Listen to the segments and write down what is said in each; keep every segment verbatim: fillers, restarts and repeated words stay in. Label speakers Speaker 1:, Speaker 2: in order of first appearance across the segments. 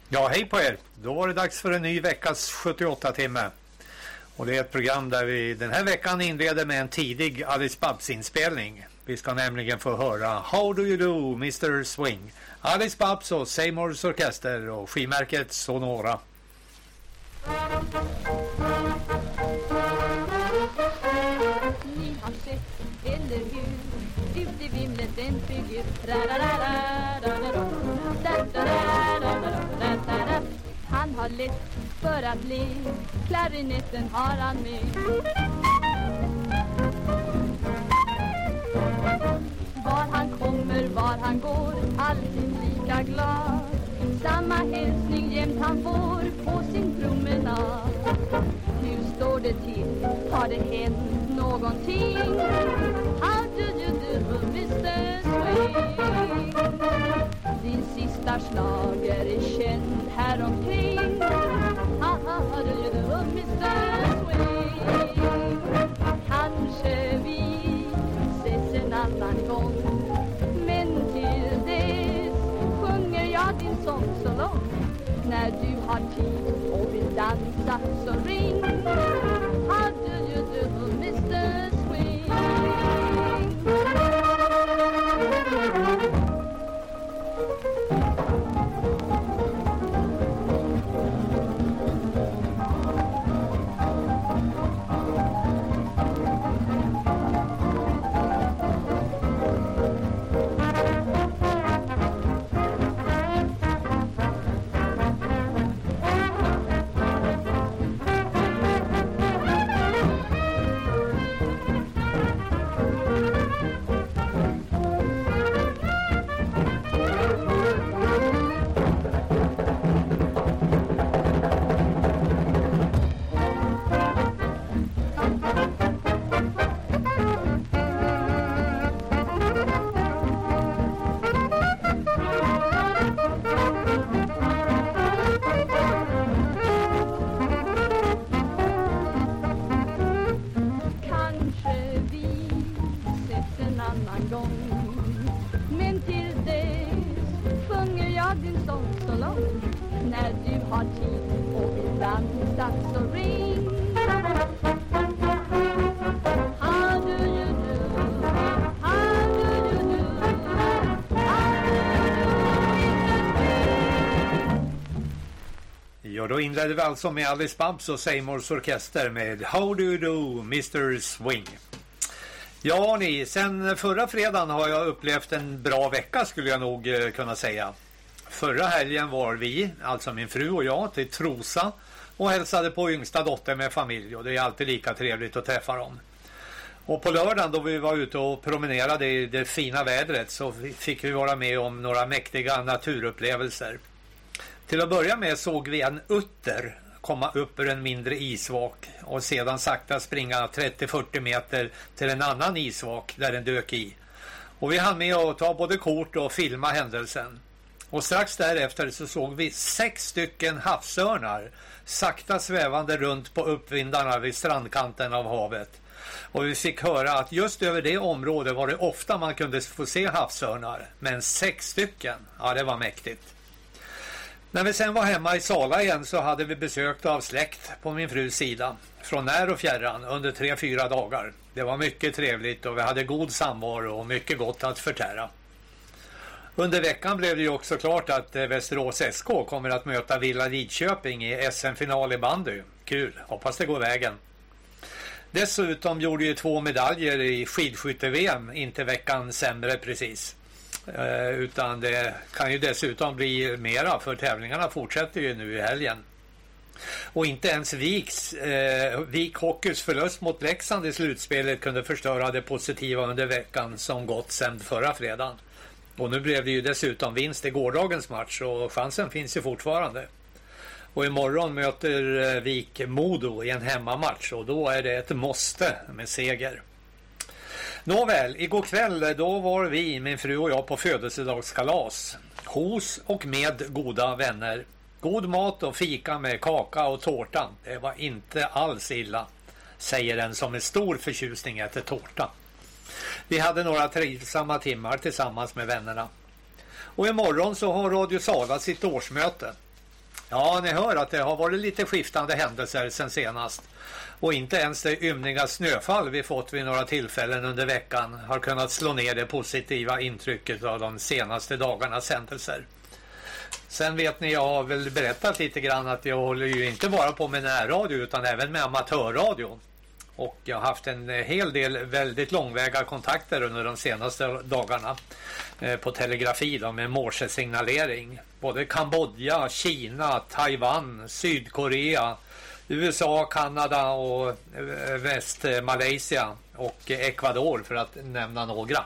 Speaker 1: Ja, hej på er. Då var det dags för en ny veckas sjuttioåtta timme. Och det är ett program där vi den här veckan inleder med en tidig Alice Babs inspelning. Vi ska nämligen få höra How Do You Do, mister Swing. Alice Babs och Seymours Orkester och skivmärket Sonora.
Speaker 2: Ni har sett, eller hur, ut i vimlet en figur. Han har lätt för att le, klarinetten har han med. Var han kommer, var han går, alltid lika glad. Samma hälsning jämt han får på sin promenad. Hur står det till? Har det hänt någonting? How do you do, mister Swing? Din sista slager är känd här omkring. How do you do, mister Swing? Kanske vi ses en annan gång, men till dess sjunger jag din sång så långt. När du har tid och vill dansa så ring. How do you do, mister Swing?
Speaker 1: Då inledde vi alltså med Alice Babs och Seymours Orkester med How Do You Do, mister Swing. Ja ni, sen förra fredagen har jag upplevt en bra vecka skulle jag nog eh, kunna säga. Förra helgen var vi, alltså min fru och jag, till Trosa och hälsade på yngsta dotter med familj, och det är alltid lika trevligt att träffa dem. Och på lördagen då vi var ute och promenerade i det fina vädret så fick vi vara med om några mäktiga naturupplevelser. Till att börja med såg vi en utter komma upp ur en mindre isvak och sedan sakta springa trettio till fyrtio meter till en annan isvak där den dök i. Och vi hann med att ta både kort och filma händelsen. Och strax därefter så såg vi sex stycken havsörnar sakta svävande runt på uppvindarna vid strandkanten av havet. Och vi fick höra att just över det området var det ofta man kunde få se havsörnar. Men sex stycken, ja det var mäktigt. När vi sen var hemma i Sala igen så hade vi besökt av släkt på min frus sida. Från när och fjärran under tre, fyra dagar. Det var mycket trevligt och vi hade god samvaro och mycket gott att förtära. Under veckan blev det ju också klart att Västerås S K kommer att möta Villa Lidköping i S M-final i bandy. Kul, hoppas det går vägen. Dessutom gjorde ju två medaljer i skidskytte-V M, inte veckan sämre precis. Eh, utan det kan ju dessutom bli mera, för tävlingarna fortsätter ju nu i helgen. Och inte ens Viks, eh, Vik Hockeys förlust mot Leksand i slutspelet kunde förstöra det positiva under veckan som gått sedan förra fredagen. Och nu blev det ju dessutom vinst i gårdagens match och chansen finns ju fortfarande. Och imorgon möter Vik Modo i en hemmamatch och då är det ett måste med seger. Nåväl, igår kväll då var vi, min fru och jag, på födelsedagskalas. Hos och med goda vänner. God mat och fika med kaka och tårta. Det var inte alls illa, säger den som med stor förtjusning äter tårta. Vi hade några trivsamma timmar tillsammans med vännerna. Och imorgon så har Radio Sala sitt årsmöte. Ja, ni hör att det har varit lite skiftande händelser sen senast. Och inte ens det ymniga snöfall vi fått vid några tillfällen under veckan har kunnat slå ner det positiva intrycket av de senaste dagarnas händelser. Sen vet ni, jag har väl berättat lite grann att jag håller ju inte bara på med närradio utan även med amatörradio. Och jag har haft en hel del väldigt långväga kontakter under de senaste dagarna eh, på telegrafi då, med morsesignalering. Både Kambodja, Kina, Taiwan, Sydkorea, U S A, Kanada och eh, Västmalaysia och Ecuador för att nämna några.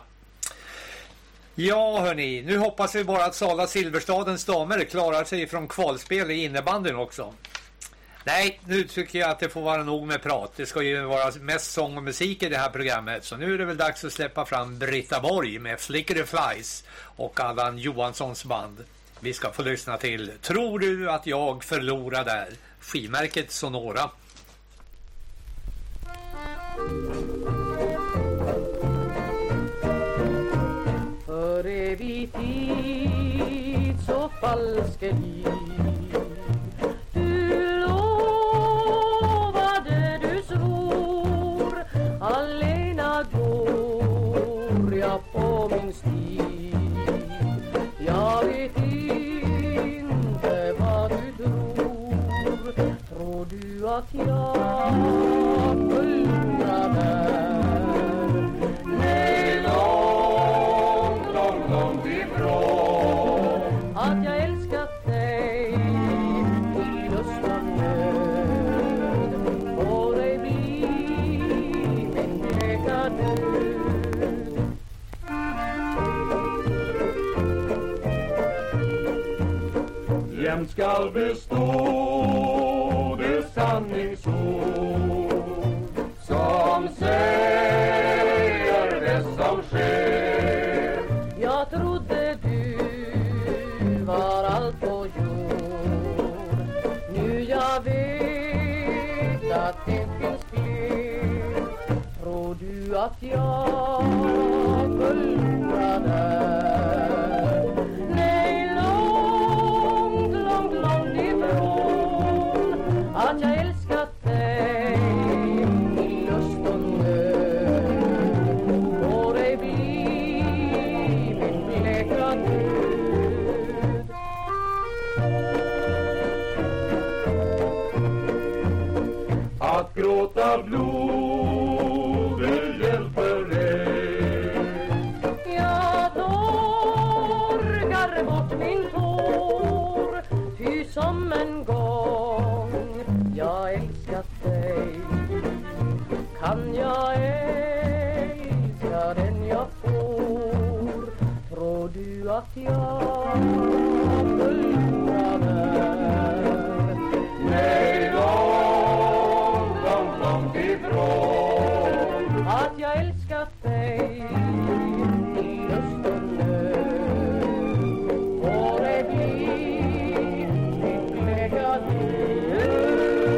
Speaker 1: Ja hörni, nu hoppas vi bara att Sala Silverstadens damer klarar sig från kvalspel i innebandyn också. Nej, nu tycker jag att det får vara nog med prat. Det ska ju vara mest sång och musik i det här programmet. Så nu är det väl dags att släppa fram Britta Borg med Flicker the Flies och Allan Johanssons band. Vi ska få lyssna till Tror du att jag förlorar där? Skivmärket Sonora.
Speaker 3: För evig tid så falske liv du lovade, du svor, alena går jag på min stig. Jag vet inte vad du tror. Tror du att jag förlorar där? Nej, långt, långt, långt ifrån. Att jag älskat dig i lust och nöd, får dig bli min bleka död. Jämt skall bestå det sanningsord som säger det som sker. Jag trodde du var allt på jord. Nu jag vet att det finns fler. Tror du att jag förlorar där? Nej, långt, långt, långt ifrån. Att jag älskat dig i lust och nöd, får dig bli min bleka död. Att gråta blod, det hjälper ej. Jag torkar bort min tår, ty som en gång jag älskat dig, kan jag älska den jag får. Tror du att jag förlorar där? Nej, långt, långt, långt ifrån. Att jag älskat dig i lust och nöd, får dig bli min bleka död.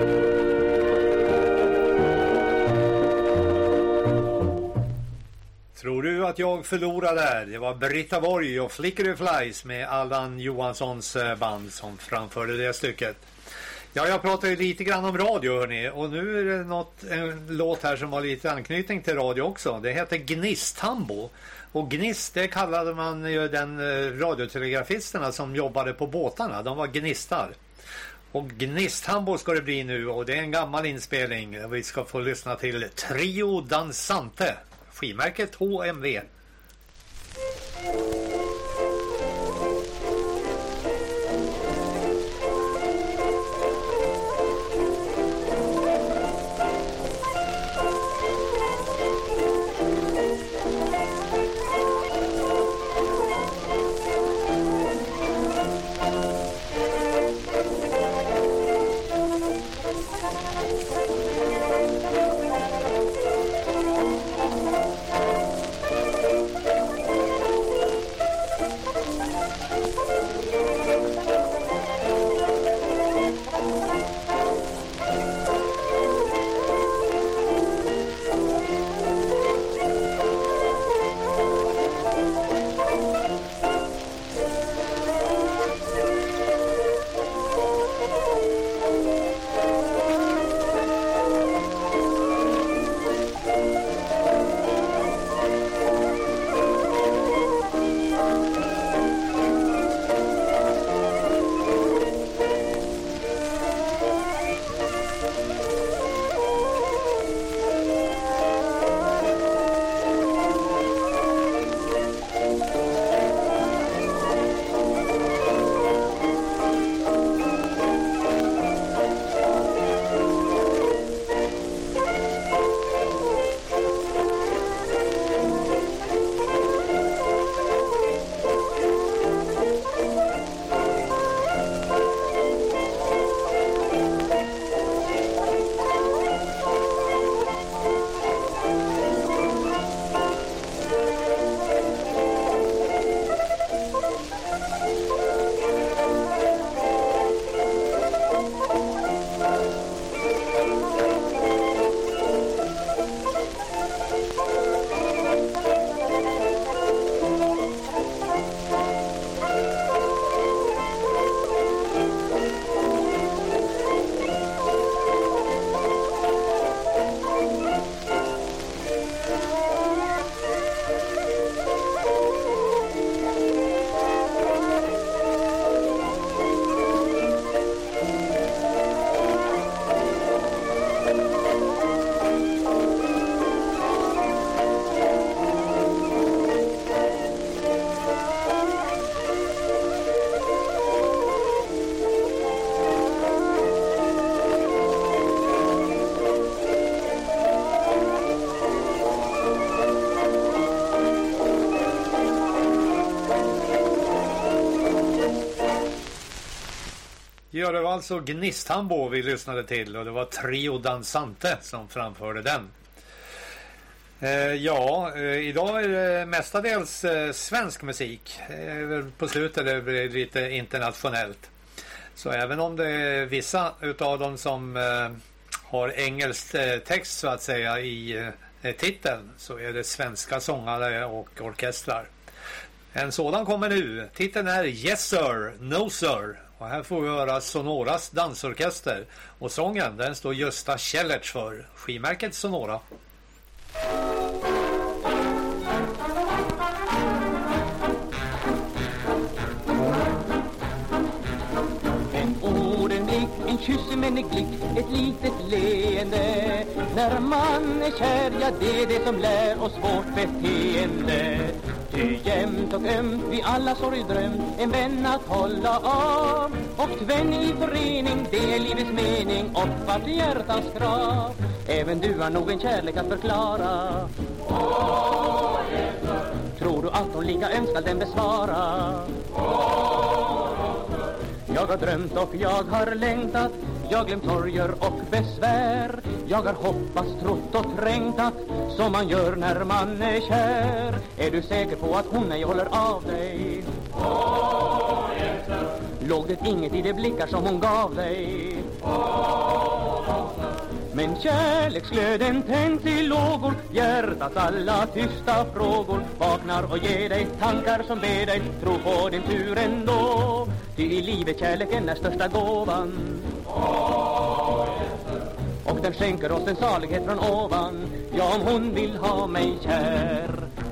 Speaker 1: Tror du att jag förlorar där? Det var Britta Borg och Flicker the Flies med Allan Johanssons band som framförde det stycket. Ja, jag pratar ju lite grann om radio hörni, och nu är det något, en låt här som har lite anknytning till radio också. Det heter Gnisthambo. Och Gnist, det kallade man ju den radiotelegrafisterna som jobbade på båtarna. De var gnistar. Och Gnisthambo ska det bli nu, och det är en gammal inspelning. Vi ska få lyssna till Trio Dansante. Skivmärket H M V.
Speaker 2: Thank you.
Speaker 1: Ja, det var alltså Gnisthambo vi lyssnade till och det var Trio Dansante som framförde den. Eh, ja, eh, idag är det mestadels eh, svensk musik. Eh, på slutet är det lite internationellt. Så även om det är vissa utav dem som eh, har engelsk eh, text så att säga i eh, titeln, så är det svenska sångare och orkestrar. En sådan kommer nu. Titeln är Yes Sir, No Sir. Och här får vi höra Sonoras dansorkester. Och sången, den står Gösta Kjellertz för. Skivmärket Sonora.
Speaker 4: En ordenblick, en kyss med en glick, ett litet leende. När man är kär, ja det är det som lär oss vårt beteende. Ty jämt och ömt vi alla sorg drömt, en vän att hålla av. Och tvän i förening, det är livets mening och vart hjärtans krav. Även du har nog en kärlek att förklara. Åh, Jesus. Tror du att hon lika önskar den besvara? Åh, jag har drömt och jag har längtat, jag glömt sorger och besvär. Jag har hoppats, trott och trängtat, som man gör när man är kär. Är du säker på att hon ej håller av dig? Åh, Jesus. Låg det inget i de blickar som hon gav dig? Åh, men kärleksglöden tänds i lågor, hjärtats alla tysta frågor vaknar och ger dig tankar som ber dig tro på din tur ändå. Ty i livet kärleken är största gåvan. Åh, och den skänker oss en salighet från ovan. Ja, om hon vill ha mig kär.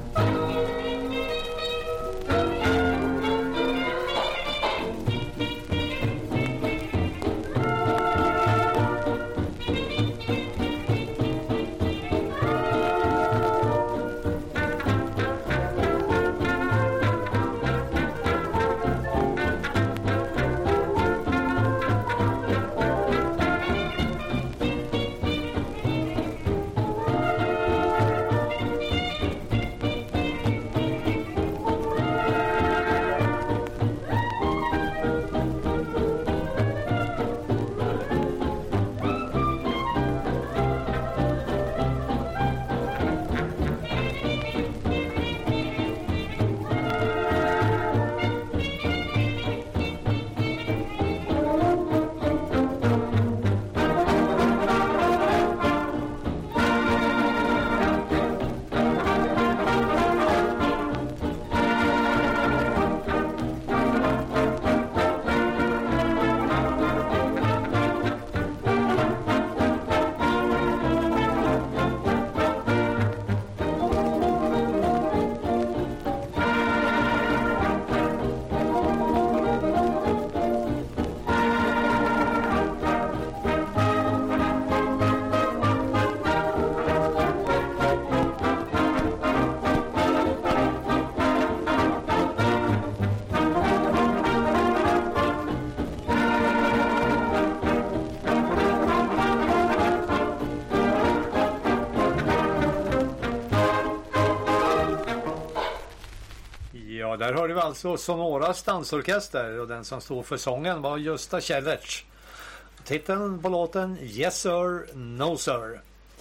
Speaker 1: Där hörde vi alltså Sonoras dansorkester och den som stod för sången var Gösta Kjellertz. Titeln på låten Yes Sir, No Sir.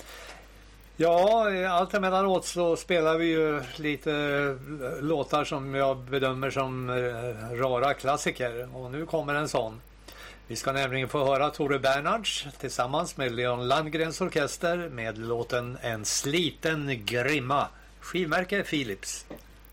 Speaker 1: Ja, allt emellanåt så spelar vi ju lite låtar som jag bedömer som rara klassiker och nu kommer en sån. Vi ska nämligen få höra Tore Bernhards tillsammans med Leon Landgrens orkester med låten En sliten grimma. Skivmärke Philips.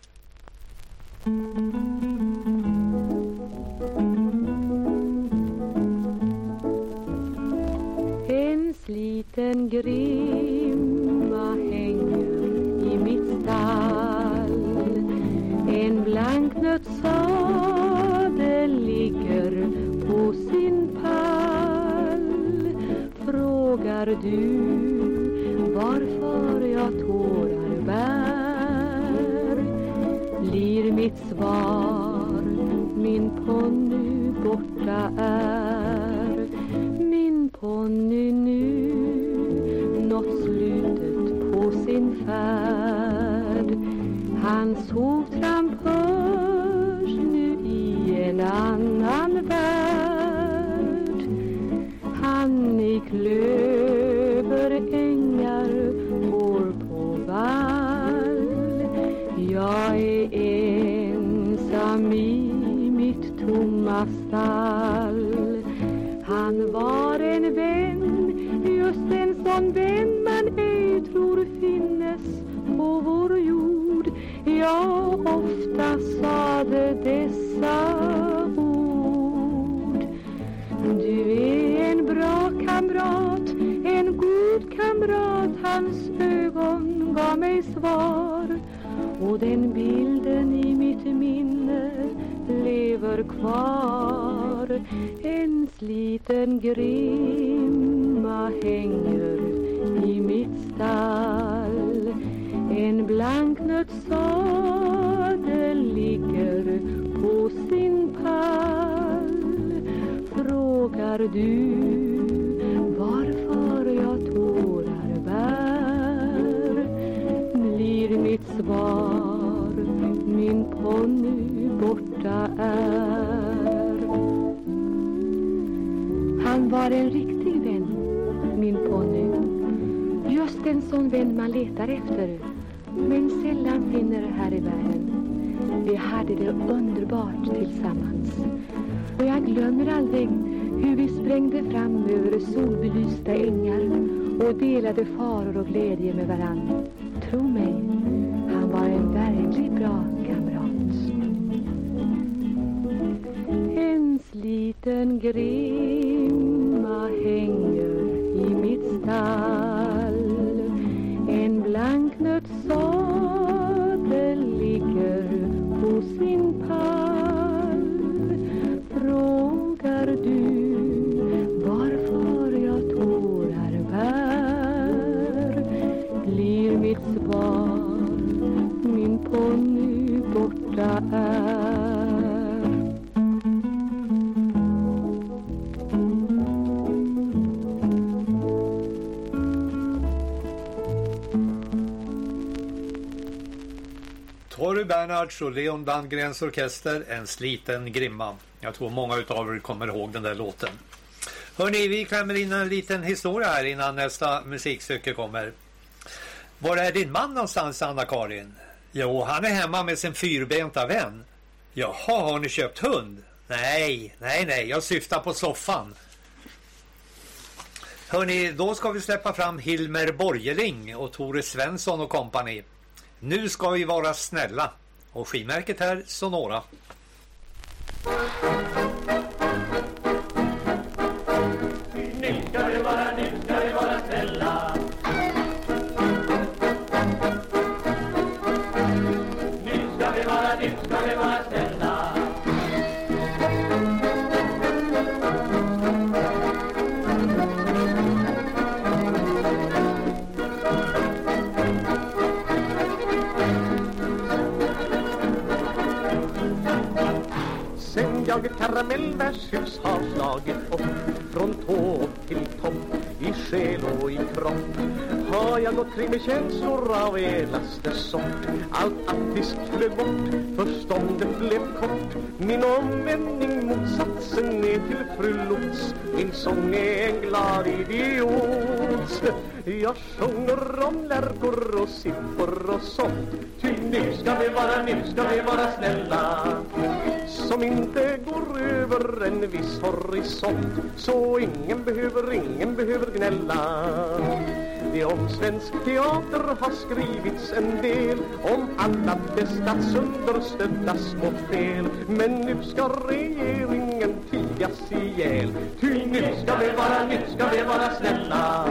Speaker 2: En sliten grimma hänger i mitt stall. En blanknötssadel ligger på sin pall. Frågar du varför jag tårar bär, blir mitt svar min ponny borta är. Min ponny nu nått slutet på sin färd. Hans hovtramp hörs nu i en annan värld.
Speaker 5: dessa ord. Du är en bra kamrat, en god kamrat. Hans ögon gav mig svar, och den bilden i mitt minne lever kvar. En sliten grimma hänger i mitt stall. En blanknötssadel ligger på sin pall. Frågar du varför jag tårar bär, blir mitt svar: min ponny borta är. Han var en riktig vän, min ponny. Just en sån vän man letar efter, men sällan finner här i världen. Vi hade det underbart tillsammans, och jag glömmer aldrig hur vi sprängde fram över solbelysta ängar och delade faror och glädje med varann. Tro mig, han var en verkligt bra kamrat. En sliten grimma hänger i mitt stall. En blanknötssadel ligger på sin pall. Frågar du varför jag tårar bär, blir mitt svar: min ponny borta är.
Speaker 1: Torry Bernhards och Leon Bandgrens orkester, En sliten grimma. Jag tror många utav er kommer ihåg den där låten. Hörrni, vi klämmer in en liten historia här innan nästa musikstycke kommer. Var är din man någonstans, Anna-Karin? Jo, han är hemma med sin fyrbenta vän. Jaha, har ni köpt hund? Nej, nej, nej, jag syftar på soffan. Hörrni, då ska vi släppa fram Hilmer Borgeling och Tore Svensson och kompani. Nu ska vi vara snälla. Och skimärket här, Sonora.
Speaker 4: Nu ska vi vara, nu ska vi vara snälla. Nu ska vi vara, nu ska vi vara snälla. Jag ett karamellvärdshus har slagit upp från tå till topp, i själ och i kropp. Har jag gått kring med känslor av elaste sort. Allt attisk flög bort, förståndet blev kort. Min omvändning motsatsen är till fru Lots. Min sång är en glad idiot. Jag sjunger om lärkor och siffror och sånt. Ty nu ska vi vara, nu ska vi vara snälla, som inte går över en viss horisont. Så ingen behöver, ingen behöver gnälla. Det om svensk teater har skrivits en del, om alla dess statsunderstödda små fel. Men nu ska regeringen tigas ihjäl. Ty nu ska vi vara, nu ska vi vara snälla.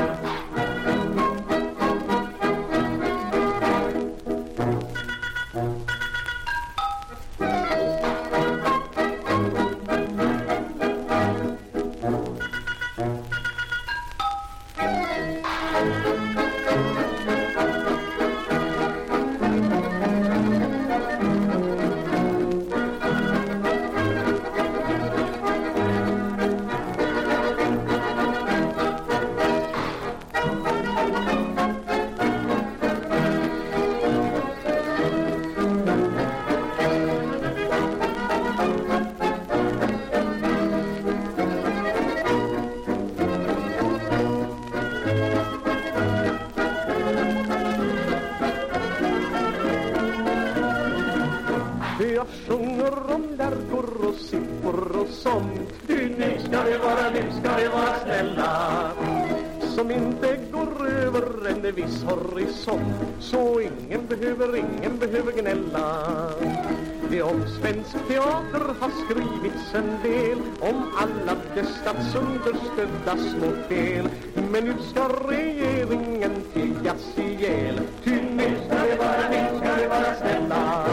Speaker 4: Jag sjunger om lärkor och siffror och sånt. Nu ska vi vara, nu ska vi vara snälla, som inte går över en viss horisont. Så ingen behöver, ingen behöver gnälla.
Speaker 6: det om svensk teater har skrivits en del om alla de statsunderstödda små fel. Men nu ska regeringen tiggas ihjäl, ty nu ska vi vara, nu ska vi vara snälla.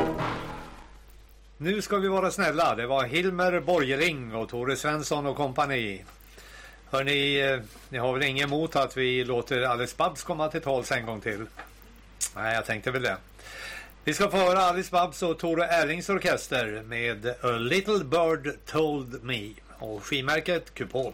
Speaker 1: Nu ska vi vara snälla. Det var Hilmer Borgering och Tore Svensson och kompani. Hörrni, ni har väl ingen emot att vi låter Alice Babs komma till tals en gång till? Nej, jag tänkte väl det. Vi ska få höra Alice Babs och Tore Erlings orkester med A Little Bird Told Me och skivmärket Kupol.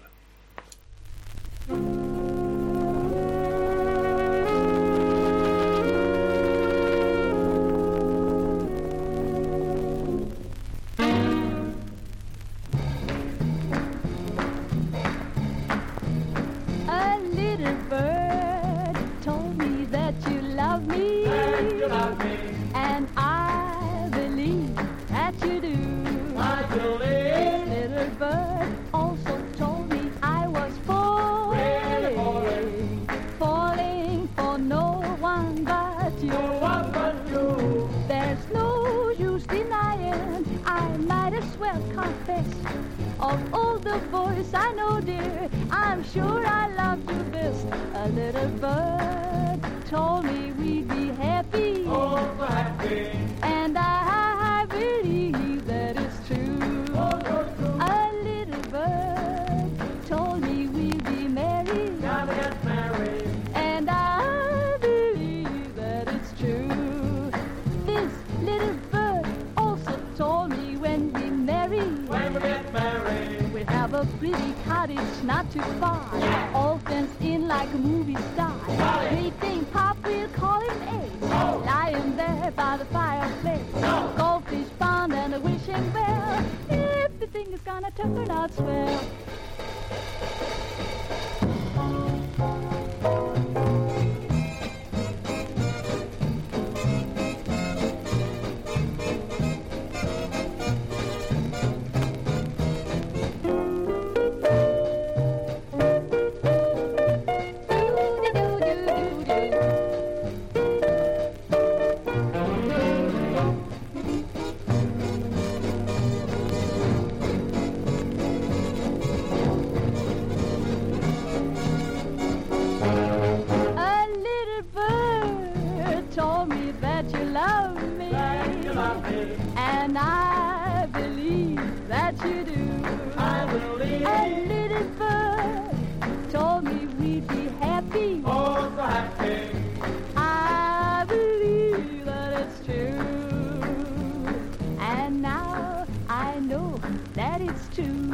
Speaker 2: And I believe that you do. I believe. Little bird also told me I was falling, falling, falling for no one but you. No one but you. There's no use denying, I might as well confess. Of all the boys I know, dear, I'm sure I loved you best. A little bird told me we'd be happy. Oh, so happy. And I believe that it's true. Oh, so true. A little bird told me we'd be married. Gotta get married. And I believe that it's true. This little bird also told me when we marry, when we get married, we'll have a pretty cottage not too far. Yeah. All fenced in like a movie star. We think Pop will call him Ace. No. Lying there by the fireplace. No. Goldfish pond and a wishing well. Everything is gonna turn out swell. And I believe that you do. I believe. A little bird told me we'd be happy. Oh, so happy. I believe that it's true. And now I know that it's true.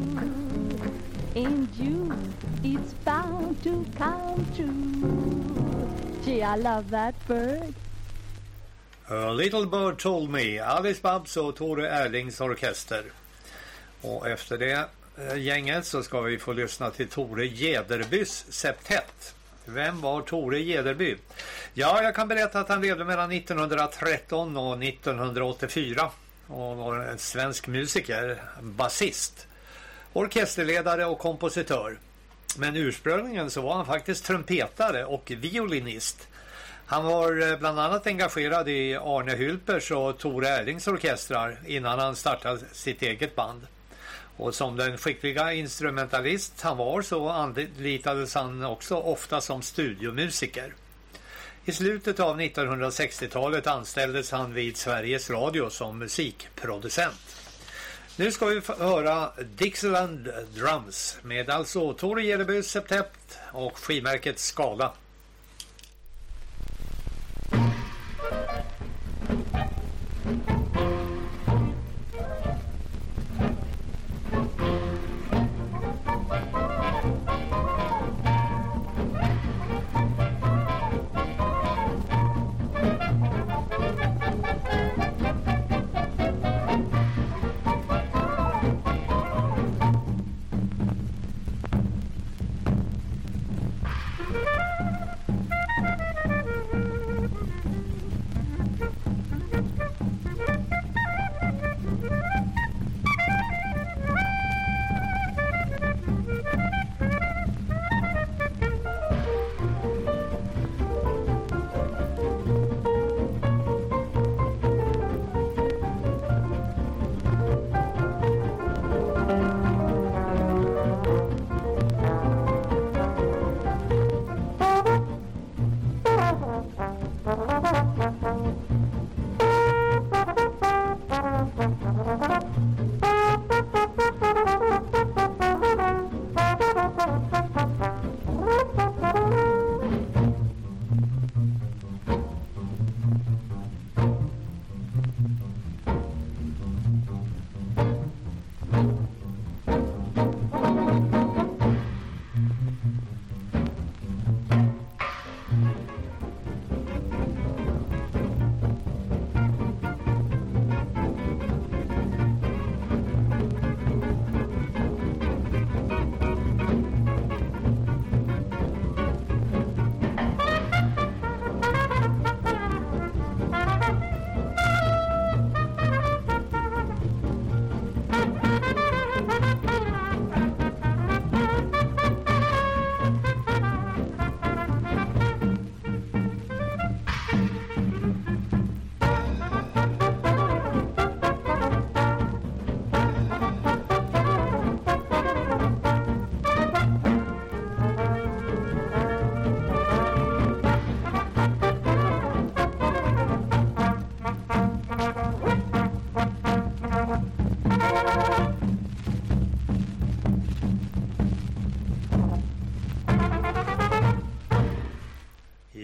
Speaker 2: In June, it's bound to come true. Gee, I love that bird.
Speaker 1: A Little Bird Told Me, Alice Babs och Tore Erlings orkester. Och efter det eh, gänget så ska vi få lyssna till Tore Gederbys septett. Vem var Tore Gederby? Ja, jag kan berätta att han levde mellan nittonhundratretton och nittonhundraåttiofyra och var en svensk musiker, basist, orkesterledare och kompositör. Men ursprungligen så var han faktiskt trumpetare och violinist. Han var bland annat engagerad i Arne Hylpers och Tore Erlings orkestrar innan han startade sitt eget band. Och som den skickliga instrumentalist han var så anlitades han också ofta som studiomusiker. I slutet av nittonhundrasextiotalet anställdes han vid Sveriges Radio som musikproducent. Nu ska vi höra Dixieland Drums med alltså Tore Gederbys septett och skivmärket Skala.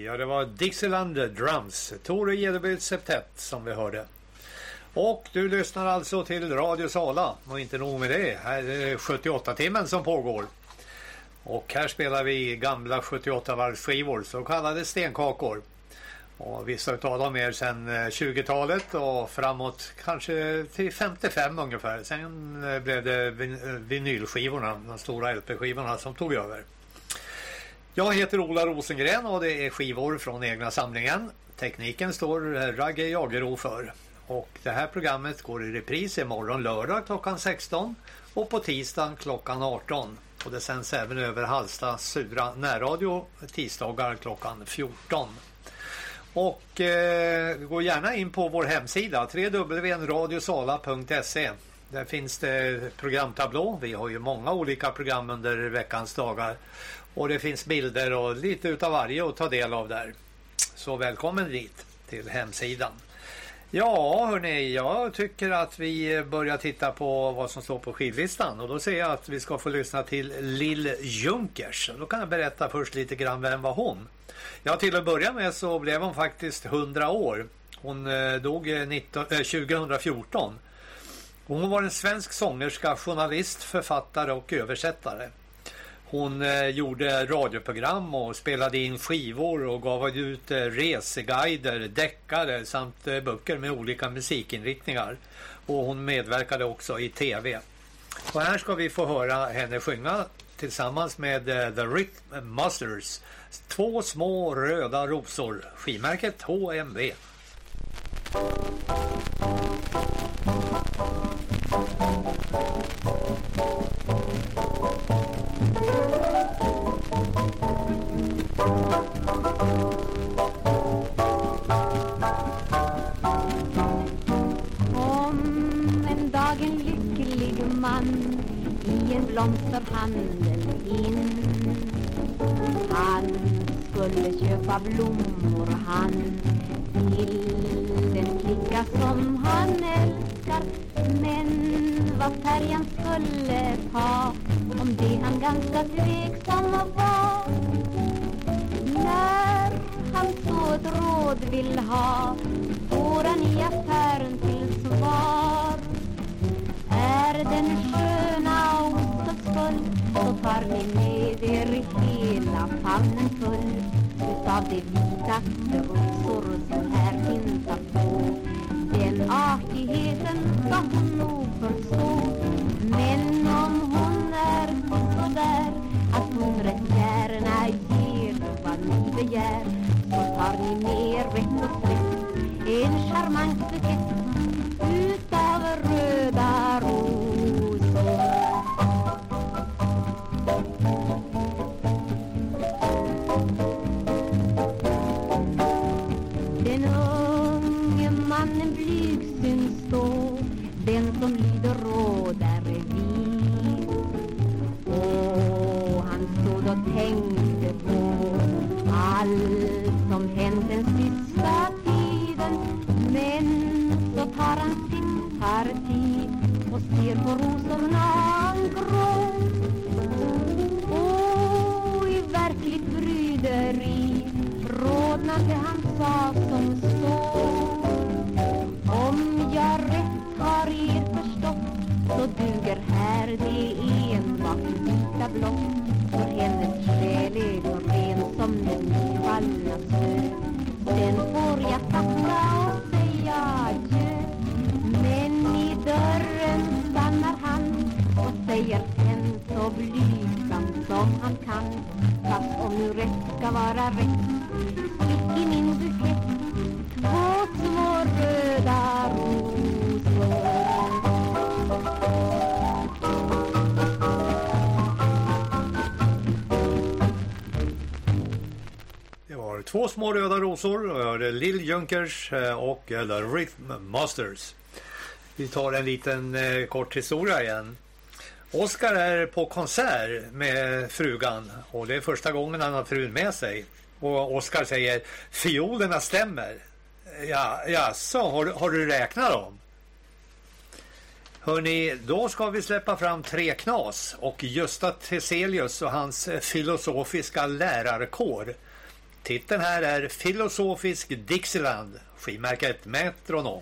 Speaker 1: Ja, det var Dixieland Drums, Tore Gedeby Septet som vi hörde. Och du lyssnar alltså till Radio Sala, och inte nog med det, här är det sjuttioåtta-timmen som pågår. Och här spelar vi gamla sjuttioåtta-varvsskivor, så kallade stenkakor. Och vissa av dem är sedan tjugotalet och framåt kanske till femtiofem ungefär. Sen blev det vinylskivorna, de stora L P-skivorna som tog över. Jag heter Ola Rosengren och det är skivor från egna samlingen. Tekniken står Ragge Jagero för. Och det här programmet går i repris imorgon lördag klockan sexton och på tisdagen klockan arton. Och det sänds även över Halsta Sura närradio tisdagar klockan fjorton. Och eh, gå gärna in på vår hemsida w w w punkt radiosala punkt se. Där finns det programtablå. Vi har ju många olika program under veckans dagar. Och det finns bilder och lite utav varje att ta del av där. Så välkommen dit till hemsidan. Ja hörni, jag tycker att vi börjar titta på vad som står på skivlistan. Och då ser jag att vi ska få lyssna till Lill Junkers. Då kan jag berätta först lite grann vem var hon. Ja, till att börja med så blev hon faktiskt hundra år. Hon eh, dog nitton, eh, tjugohundrafjorton. Och hon var en svensk sångerska, journalist, författare och översättare. Hon eh, gjorde radioprogram och spelade in skivor och gav ut eh, reseguider, deckare samt eh, böcker med olika musikinriktningar. Och hon medverkade också i tv. Och här ska vi få höra henne sjunga tillsammans med eh, The Rhythm Masters. Två små röda rosor, skivmärket H M V.
Speaker 2: Om en dag en lycklig man i en blomsterhandel in. Han skulle köpa blommor han till den flicka som han älskar. Men vad färgen skulle ta, om det han ganska tveksam var. När han så ett råd vill ha, får han i affären till svar. Är den sköna oskuldsfull, så tar ni med er i hela famnen full utav de vitaste rosor som här finns att få. Den artigheten ska hon nog förstå. Men om hon är så där att hon rätt gärna ger vad ni begär, så tar ni med rätt och slätt en charmant bukett utav röda rosor. Den unge mannen blygsyns då, den som lyder råd är vi. Och han stod och tänkte på allt som hänt den sista tiden. Men så tar han sin parti och ser på rosorna grå. Och i verkligt bryderi rådnade han sa som så: om jag rätt har er förstått, så duger här det enbart vita blott. För hennes själ är så ren som den nyfallna snö. Sen får jag tacka och säga adjö. Men i dörren stannar han och säger sen så blygsamt som han kan: fast om nu rätt ska vara rätt, stick i min bukett två små röda rosor.
Speaker 1: Två små röda rosor och hörde Lill Junkers och The Rhythm Masters. Vi tar en liten eh, kort historia igen. Oskar är på konsert med frugan och det är första gången han har frun med sig. Och Oskar säger: fiolerna stämmer. Ja, ja så har, har du räknat dem? Hörrni, då ska vi släppa fram Tre Knas och Gösta Teselius och hans filosofiska lärarkår. Titeln här är Filosofisk Dixieland, skivmärket Metronom.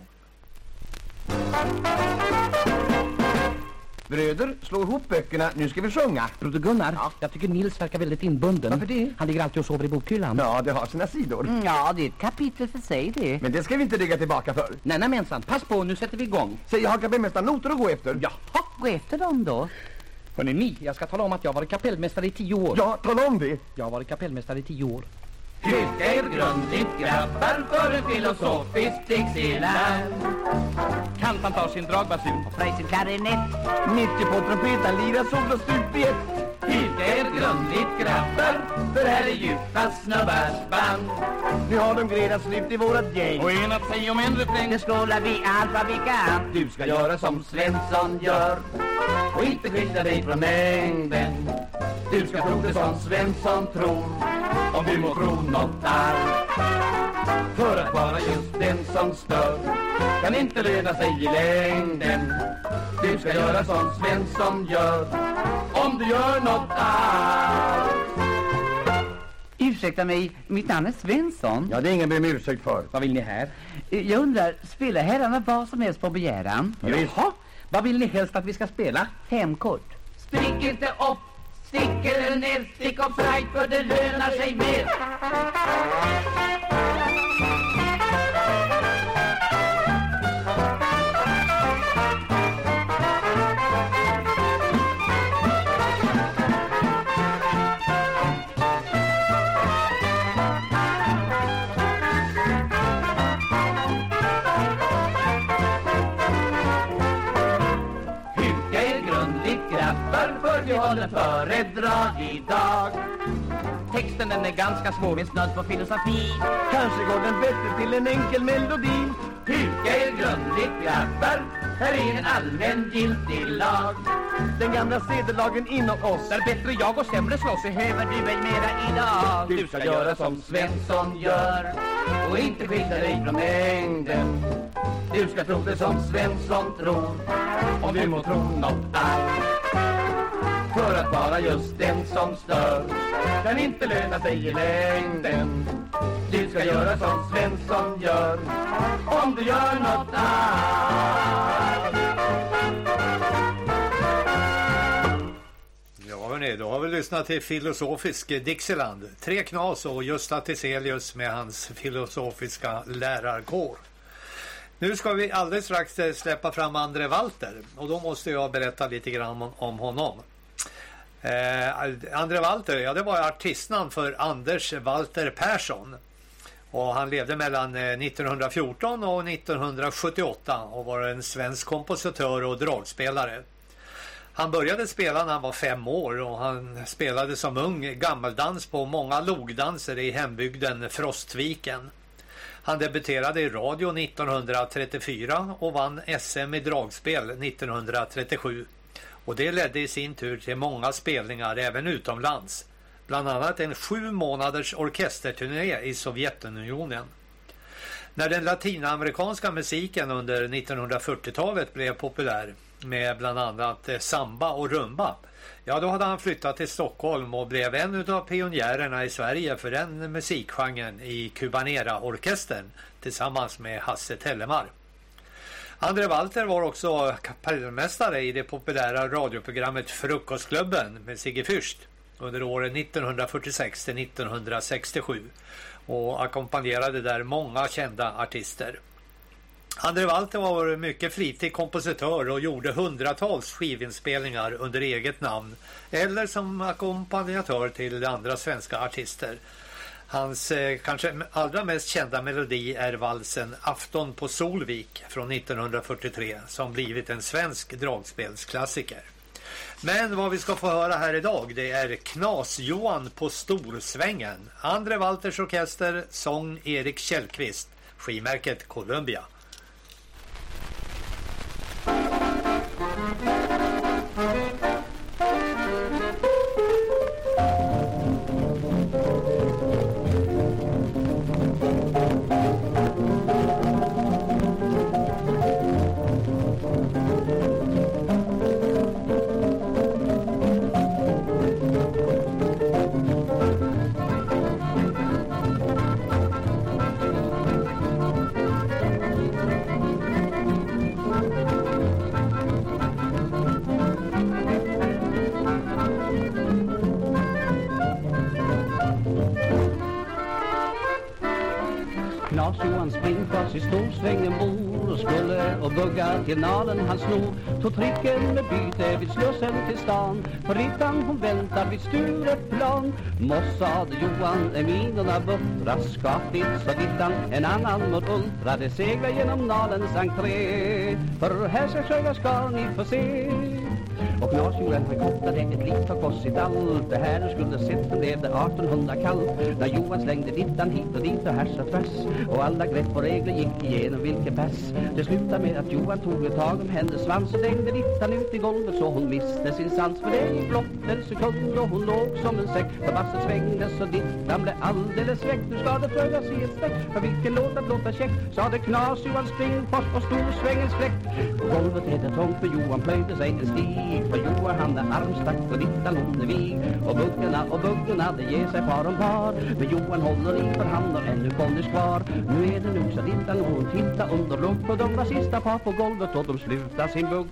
Speaker 7: Bröder, slå ihop böckerna, nu ska vi sjunga.
Speaker 8: Broder Gunnar,
Speaker 7: Ja.
Speaker 8: jag tycker Nils verkar väldigt inbunden.
Speaker 7: Varför det?
Speaker 8: Han ligger alltid och sover i bokhyllan.
Speaker 7: Ja, det har sina sidor.
Speaker 8: Mm, ja, det är ett kapitel för sig det.
Speaker 7: Men det ska vi inte rygga tillbaka för.
Speaker 8: Nej, nej, mensan, pass på, nu sätter vi igång.
Speaker 7: Så jag har kapellmästarnoter att gå efter.
Speaker 8: Jaha, gå efter dem då. Hörrni ni, jag ska tala om att jag har varit kapellmästare i tio år.
Speaker 7: Ja, tala om det.
Speaker 8: Jag har varit kapellmästare i tio år.
Speaker 4: Huka er grundligt grabbar för en filosofisk Dixieland.
Speaker 8: Kantan tar sin dragbasun och Frej sin klarinett.
Speaker 7: nittio på trumpeten lirar sol och stup i ett.
Speaker 4: Huka er grundligt grabbar, för här är djupa snubbars band.
Speaker 7: Nu har de gredat slut i vårat gäng.
Speaker 8: Och enat sig om en refräng.
Speaker 4: Nu skålar vi allt vad vi kan.
Speaker 7: Du ska göra som
Speaker 4: Svensson gör och inte skilja dig från mängden. Du ska tro det som Svensson tror, om du må tro något allt. För att vara just den som stör kan inte löna sig i längden. Du ska göra som Svensson gör, om du gör något allt.
Speaker 9: Ursäkta mig, mitt namn är Svensson.
Speaker 7: Ja, det är ingen be om ursäkt för.
Speaker 8: Vad vill ni här?
Speaker 9: Jag undrar, spelar herrarna vad som helst på begäran?
Speaker 8: Jaha, vad vill ni helst att vi ska spela?
Speaker 9: Hemkort.
Speaker 4: Stick inte upp, stick eller ner, stick upp right för det lönar sig mer. Huka er grundligt grabbar, för vi håller föredrag idag.
Speaker 8: Texten den är ganska svår.
Speaker 9: Med snudd på filosofi.
Speaker 7: Kanske går den bättre till en enkel melodi.
Speaker 4: Huka er grundligt grabbar, här är en allmän giltig lag.
Speaker 7: Den gamla sedellagen inom oss.
Speaker 8: Där bättre jag och sämre slåss
Speaker 9: Behöver du ej mera idag?
Speaker 4: Du ska göra som Svensson gör och inte skilja dig från mängden. Du ska tro det som Svensson tror, om du må tro något allt. För att vara just den som stör kan inte löna sig i längden. Du ska göra som Svensson gör, om du gör något allt.
Speaker 1: Ja hörni, då har vi lyssnat till Filosofisk Dixieland. Tre Knas och Gösta Tiselius med hans filosofiska lärarkår. Nu ska vi alldeles strax släppa fram Andre Walter och då måste jag berätta lite grann om, om honom. Eh, Andre Walter, ja det var artistnamn för Anders Walter Persson. Och han levde mellan nittonhundrafjorton och nittonhundrasjuttioåtta och var en svensk kompositör och dragspelare. Han började spela när han var fem år och han spelade som ung gammaldans på många logdanser i hembygden Frostviken. Han debuterade i radio nittonhundratrettiofyra och vann S M i dragspel nittonhundratrettiosju. Och det ledde i sin tur till många spelningar även utomlands. Bland annat en sju månaders orkesterturné i Sovjetunionen. När den latinamerikanska musiken under nittonhundrafyrtiotalet blev populär med bland annat samba och rumba, ja då hade han flyttat till Stockholm och blev en av pionjärerna i Sverige för den musikgenren i Cubanera-orkestern tillsammans med Hasse Tellemar. Andre Walter var också kapellmästare i det populära radioprogrammet Frukostklubben med Sigge Fürst under åren nittonhundrafyrtiosex till nittonhundrasextiosju och ackompanjerade där många kända artister. Andre Walter var mycket flitig kompositör och gjorde hundratals skivinspelningar under eget namn eller som ackompanjatör till andra svenska artister. Hans eh, kanske allra mest kända melodi är valsen Afton på Solvik från nittonhundrafyrtiotre som blivit en svensk dragspelsklassiker. Men vad vi ska få höra här idag det är Knas-Johan på Storsvängen. Andre Walters orkester, sång Erik Källqvist, skivmärket Columbia.
Speaker 10: Knas Johan Springfors i Storsvängen bor och skulle och bugga till nalen han snor. Tog tricken med byte vid Slussen till stan, för Rittan hon väntar vid Stureplan. Mossade Johan är minorna buttra, skapligt så dittan en annan mot ultra. Det seglar genom nalens entré, för här ska själva ska ni få se. Och Knas-Johan förkortade ett liv för kossigt allt. Det här skulle sett som levde artonhundra kallt. När Johan slängde dittan hit och dit och härs och tvärs, och alla grepp och regler gick igenom vilken pass. Det slutade med att Johan tog ett tag om hennes svans och dängde dittan ut i golvet så hon miste sin sans. För det gick blott en sekund och hon låg som en säck. För basset svängdes och dittan blev alldeles väck. Nu ska det fröjas i ett streck, för vilken låt att låta check, sa det Knas-Johan Springfors på Storsvängens fläck. På golvet är det trångt för Johan plöjde sig en stig. För Johan han är armstack och dittan hon är vig. Och buggarna och buggarna det ger sig par om par. Men Johan håller i för han har ännu bondes kvar. Nu är det nog så dittan och hon tittar under lupp. Och de var sista par på golvet och de slutar sin bugg.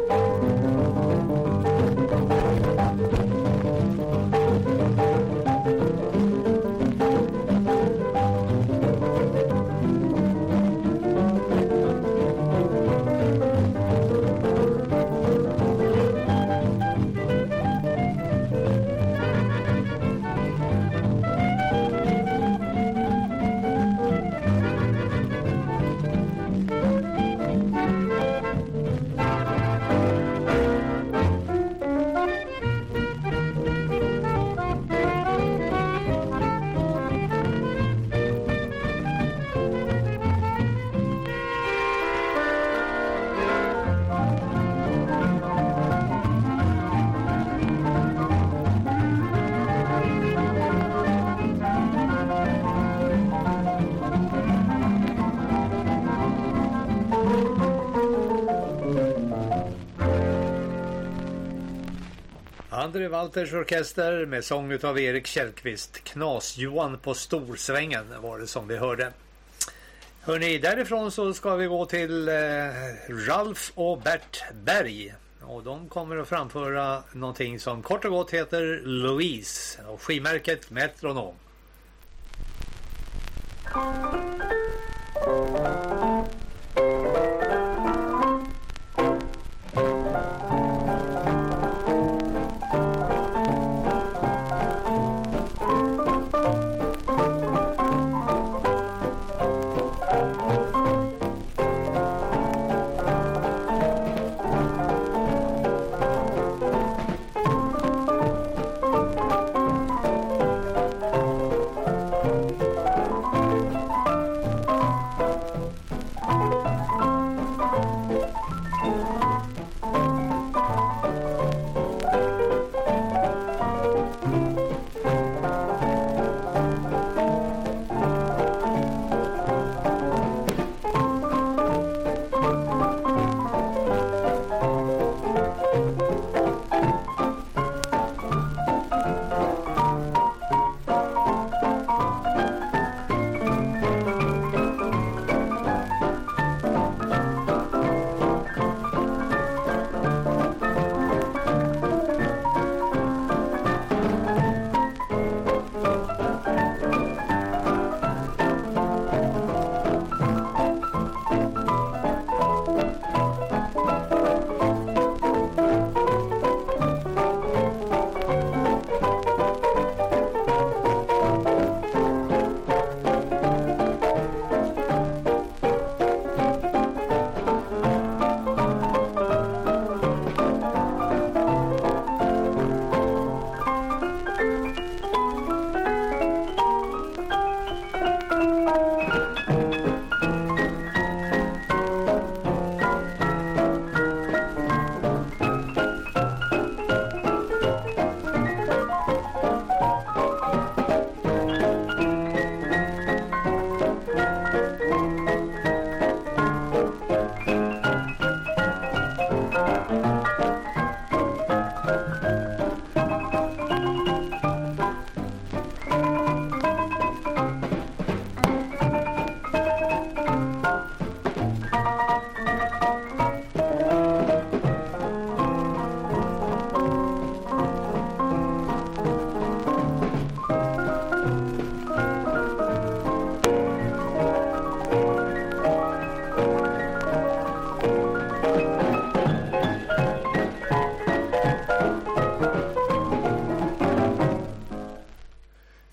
Speaker 1: André Walters orkester med sång av Erik Kjellqvist. Knas-Johan på Storsvängen var det som vi hörde. Hörrni, därifrån så ska vi gå till eh, Ralf och Bert Berg. Och de kommer att framföra någonting som kort och gott heter Louise. Och skivmärket Metronom.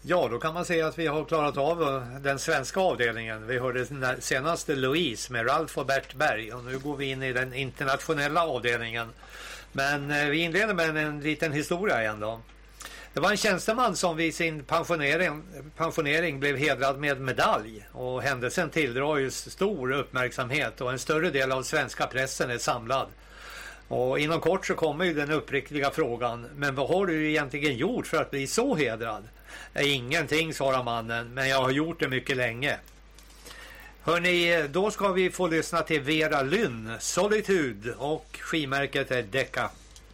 Speaker 1: Ja, då kan man säga att vi har klarat av den svenska avdelningen. Vi hörde den senaste Louise med Ralph och Bert Berg. Och nu går vi in i den internationella avdelningen. Men eh, vi inleder med en, en liten historia igen då. Det var en tjänsteman som vid sin pensionering, pensionering blev hedrad med medalj. Och händelsen tilldrar ju stor uppmärksamhet och en större del av svenska pressen är samlad. Och inom kort så kommer ju den uppriktiga frågan: men vad har du egentligen gjort för att bli så hedrad? Ingenting, svarar mannen, men jag har gjort det mycket länge. Hörrni, då ska vi få lyssna till Vera Lynn, Solitude, och skimärket är Decca.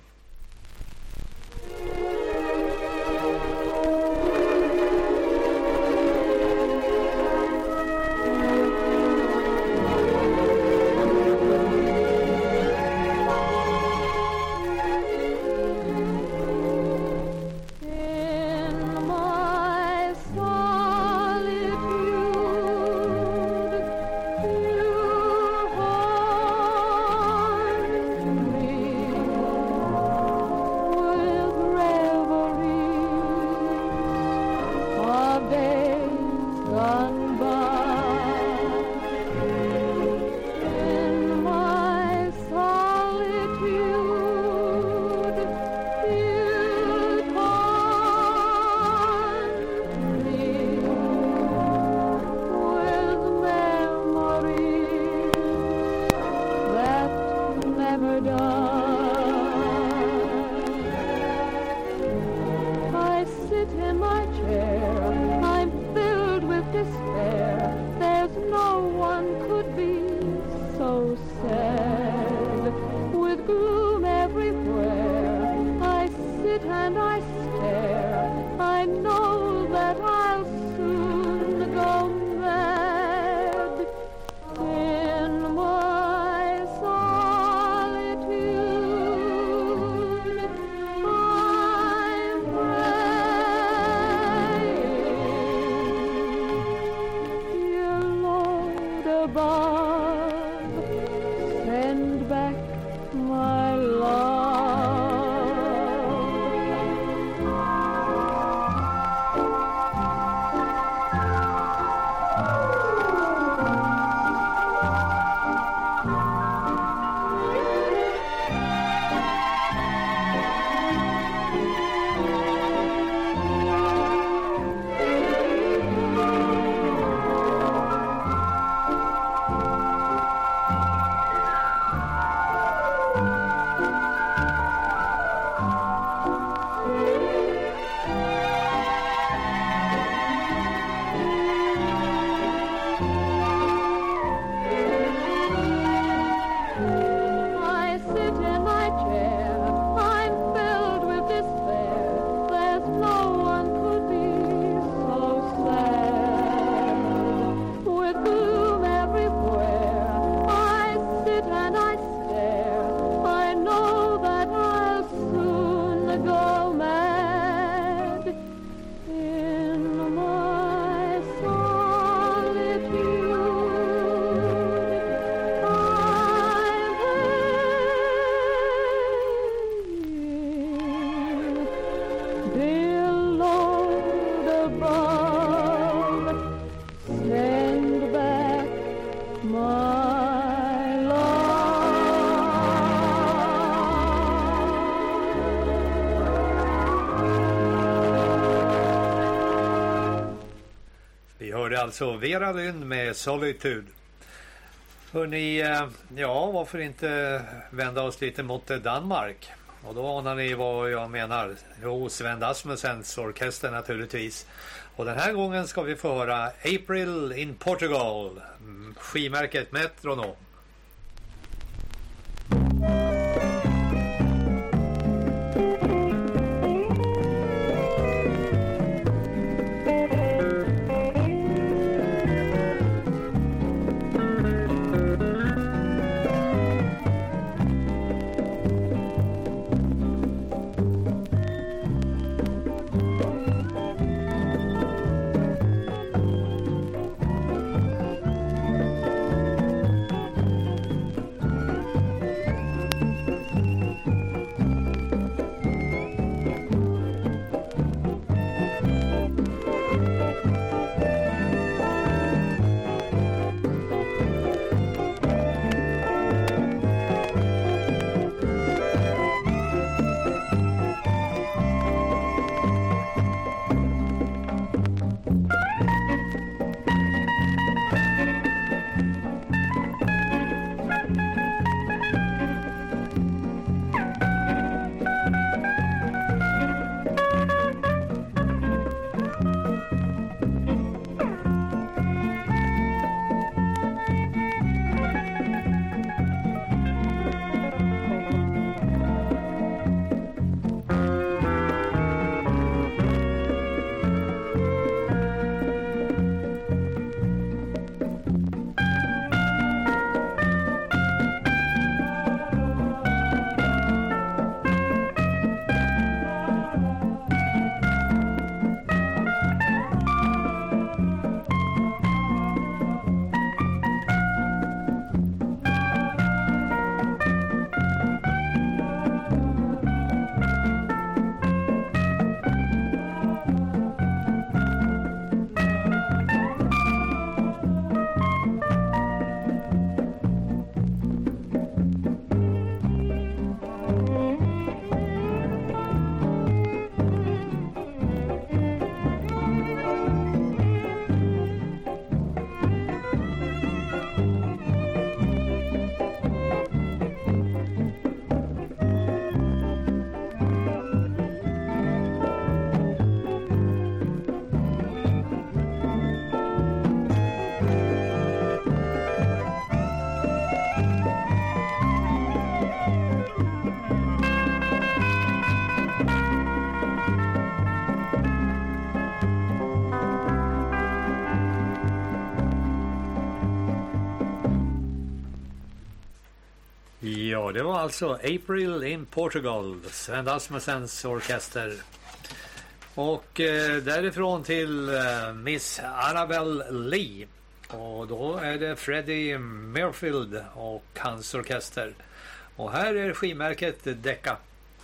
Speaker 1: Alltså Vera Lynn med Solitude. Hörrni, ja, varför inte vända oss lite mot Danmark? Och då anar ni vad jag menar. Jo, Sven Asmussens orkester naturligtvis. Och den här gången ska vi få höra April in Portugal. Skimärket Metronom. Ja, det var alltså April in Portugal, Sven Asmussens orkester. Och eh, därifrån till eh, Miss Annabelle Lee. Och då är det Freddie Merfield och hans orkester. Och här är skivmärket Decca.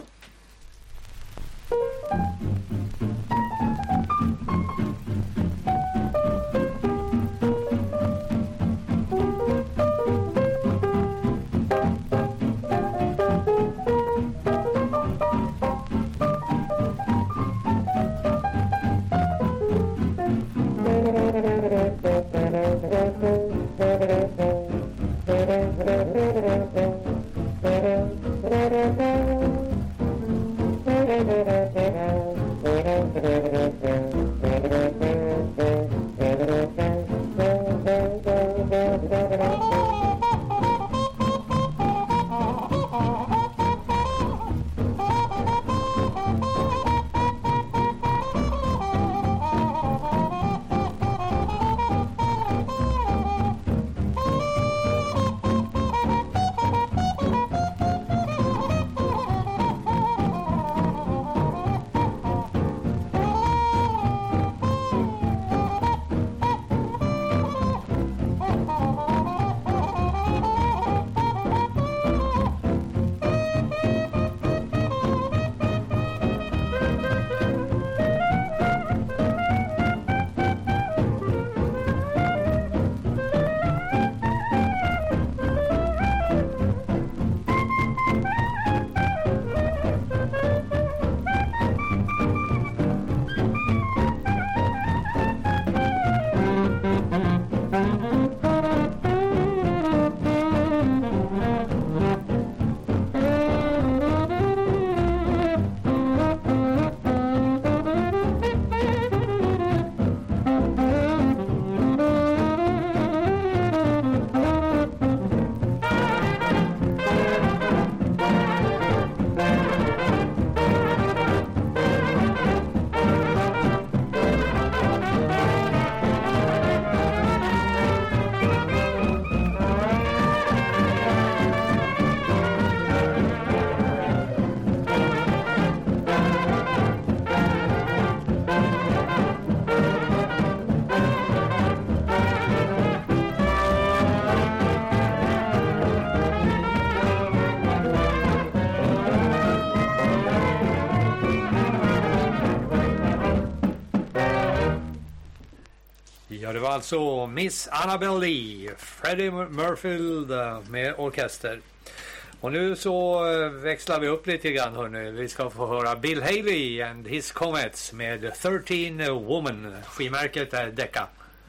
Speaker 1: Ja, det var alltså Miss Annabelle Lee, Freddie Merfield med orkester. Och nu så växlar vi upp lite grann, hörni. Vi ska få höra Bill Haley and his Comets med thirteen Woman. Skivmärket är Decca.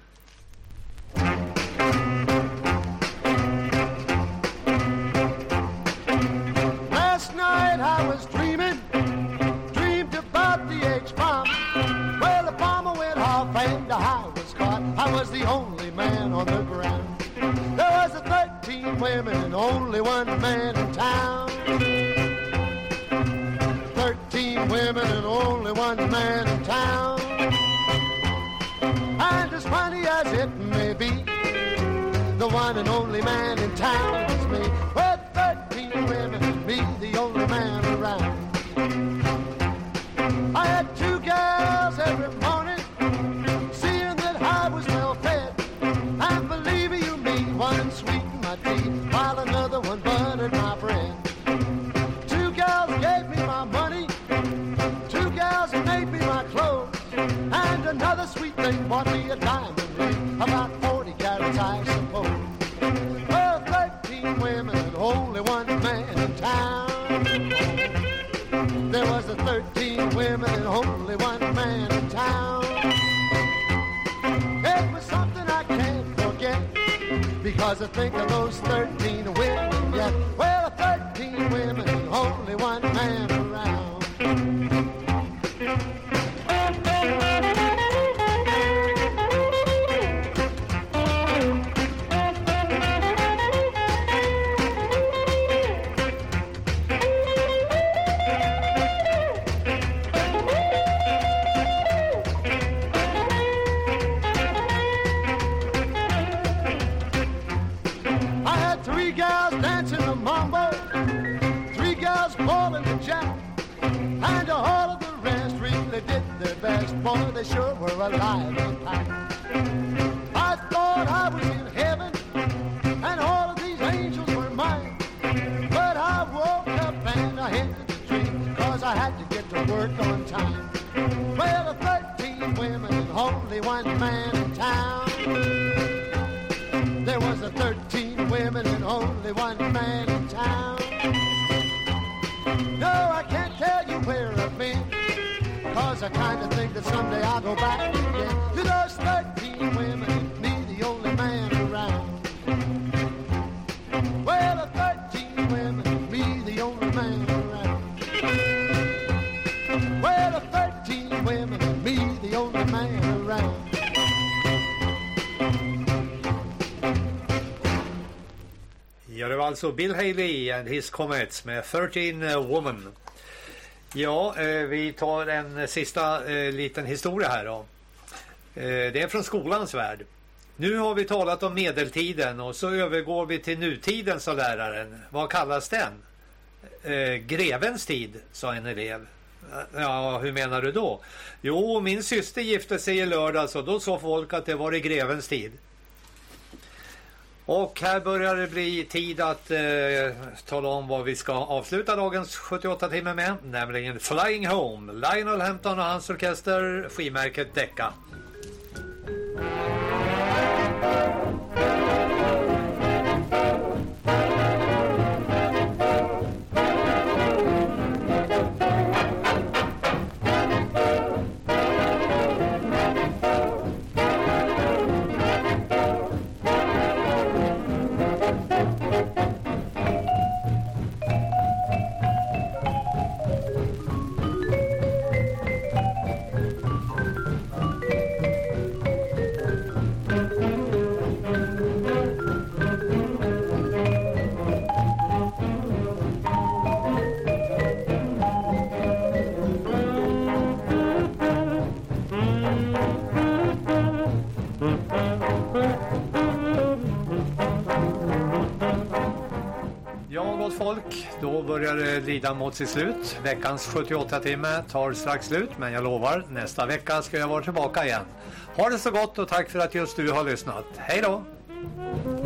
Speaker 11: Last night I was dreaming, dreamed about the H-bomb. Well, the bomber went off and I was caught. I was the only man on the ground. There was a thirteen women and only one man in town. Thirteen women and only one man in town. And as funny as it may be, the one and only man in town is me. Well, thirteen women and me, the only man around. I had two gals every morning, seeing that I was well fed. And believe you me, one sweetened my tea, while another one buttered my bread. Two gals gave me my money, two gals made me my clothes, and another sweet thing bought me a diamond ring, about forty carats I suppose. Well, thirteen women and only one man in town. There was a thirteen women and only one man in town. It was something I can't forget, because I think of those thirteen women yet. Well, thirteen women and only one man around. boy, they sure were alive and packed. I thought I was in heaven, and all of these angels were mine. But I woke up and I had to dream, cause I had to get to work on time. Well, thirteen women and only one man in town. There was a thirteen women and only one man in town. No, I can't tell you where I've been, cause I kinda think that someday I'll go back again to those thirteen women and me, the only man around. Well, a thirteen women and me, the only man around. Well, a thirteen women and me, the only man around.
Speaker 1: Ja, det var alltså Bill Haley and his Comets med thirteen Woman. Ja, eh, vi tar en sista eh, liten historia här då. Eh, det är från skolans värld. Nu har vi talat om medeltiden och så övergår vi till nutiden, sa läraren. Vad kallas den? Eh, grevens tid, sa en elev. Ja, hur menar du då? Jo, min syster gifte sig i lördags och då sa folk att det var i grevens tid. Och här börjar det bli tid att eh, tala om vad vi ska avsluta dagens sjuttioåtta timmar med, nämligen Flying Home, Lionel Hampton och hans orkester, skivmärket Decca. Då börjar det lida mot sitt slut. Veckans sjuttioåtta timme tar strax slut, men jag lovar, nästa vecka ska jag vara tillbaka igen. Ha det så gott och tack för att just du har lyssnat. Hej då!